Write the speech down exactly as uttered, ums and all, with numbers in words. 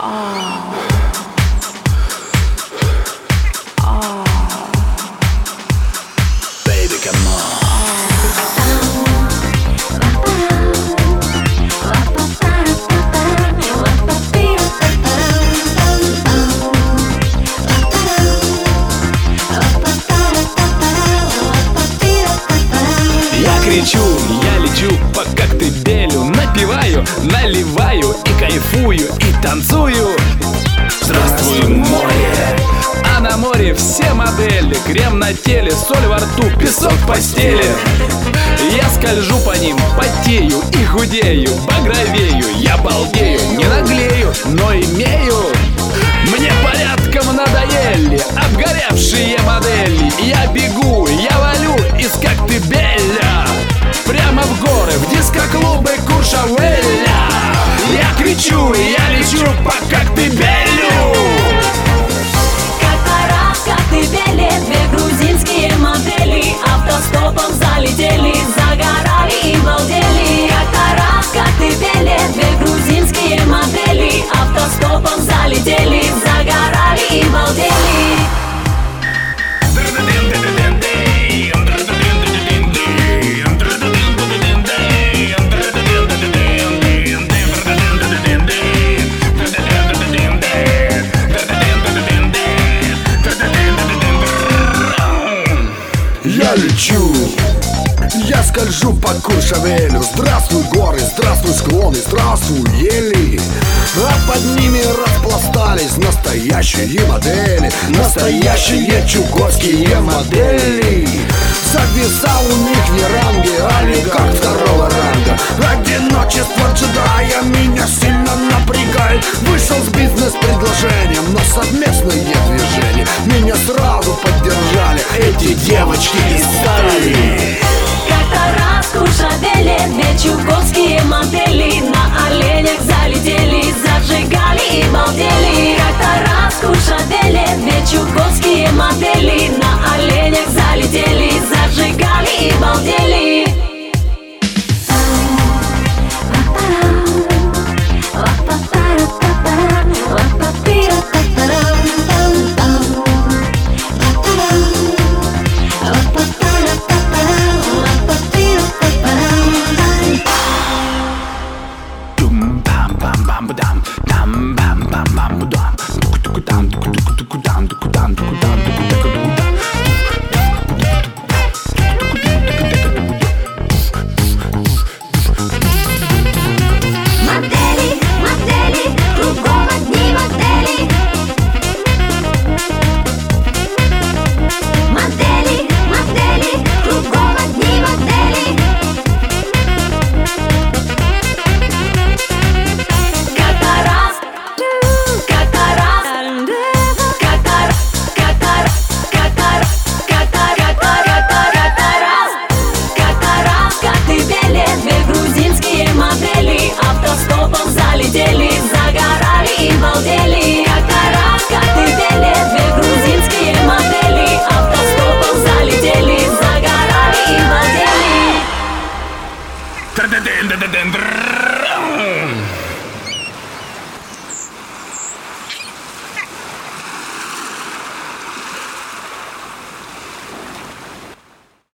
Baby, come on. Я кричу, я лечу по коктейлю, напиваю, наливаю и кайфую, и танцую. Здравствуй, море! А на море все модели, крем на теле, соль во рту, песок в постели. Я скольжу по ним, потею и худею, багровею, я балдею, не наглею, но имею. Мне порядком надоели обгоревшие модели. Я бегу, я валю из коктебеля прямо в горы, в диско-клубы Куршавеля. Я кричу, я лечу по коктебелю. Как-то раз в Коктебеле две грузинские модели автостопом залетели, загорали и балдели. Как-то раз в Коктебеле две грузинские модели автостопом залетели, загорали и балдели. Я лечу, я скольжу по Куршавелю. Здравствуй, горы, здравствуй, склоны, здравствуй, ели. А под ними распластались настоящие модели, настоящие чукотские модели. Зависал у них не ранги, а не как второго ранга. Одиночество джедая меня сильно напрягает. Вышел с бизнес-предложением на совместное движение. Меня сразу поддержали эти девочки из стали. Как-то раз в Куршавеле две чукотские модели на оленях залетели, зажигали и балдели. Как-то раз в Куршавеле две чукотские модели на оленях залетели, зажигали и балдели. Автостопом залетели, загорали и балдели. Как-то раз в Коктебеле две грузинские модели автостопом залетели, загорали и балдели.